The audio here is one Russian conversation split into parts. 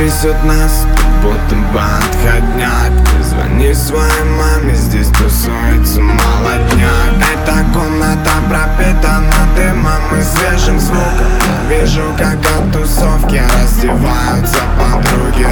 несет нас, будто бы отходняк. Звони своей маме, здесь тусуется молодняк. Эта комната пропитана дымом и свежим звуком. Вижу, как от тусовки раздеваются подруги.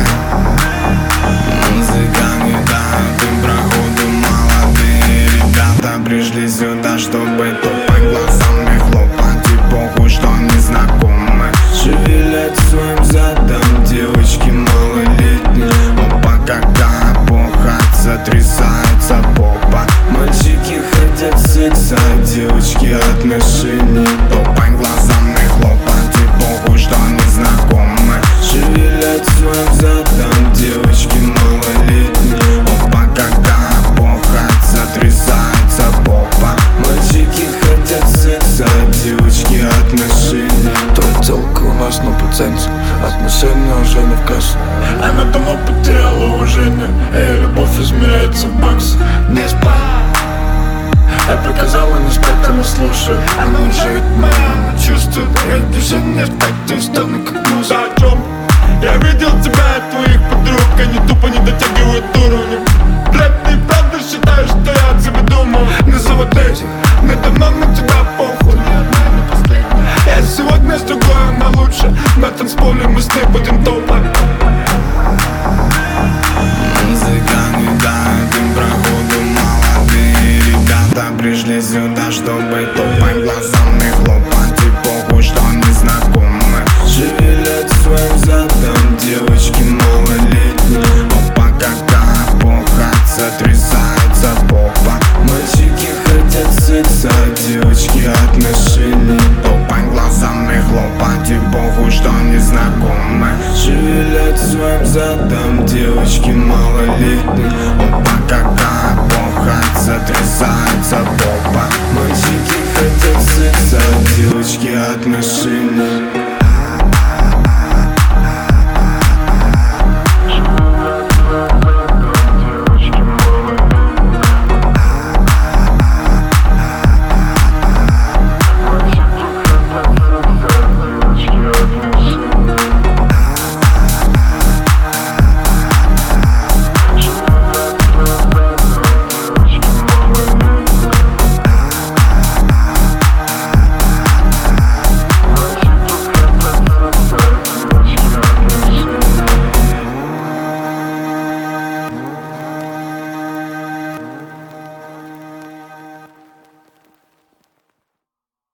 Музыка не дает им проходу, молодые ребята пришли сюда, чтобы тупо глазами хлопать. И похуй, что незнакомы шевелят своим задом девочки малолетние. Опа, какая эпоха, сотрясается попа. Мальчики хотят секса, девочки отношений. Топай глазами хлопать, и похуй, что незнакомы шевелят своим задом девочки малолетние. Опа, какая эпоха, сотрясается попа. Мальчики хотят секса, девочки отношений. Твоя телка у нас на пациенте, отношения уже не в кассу. Она давно потеряла уважение, и любовь измеряется в баксах. Не спать, я приказала не спать, она слушает. Она уже ведь моя, она чувствует. Я движение в такте, стану как муза. О чем? Я видел тебя и твоих подруг, они тупо не дотягивают уровня. Блядь, ты правда считаешь, что я о тебе думал? Не зовут этих, мне давно на тебя похуй. Я сегодня с другой, она лучше. На танцполе мы с ней будем топать. Музыка не дает им проходу, молодые ребята пришли сюда, чтобы топать.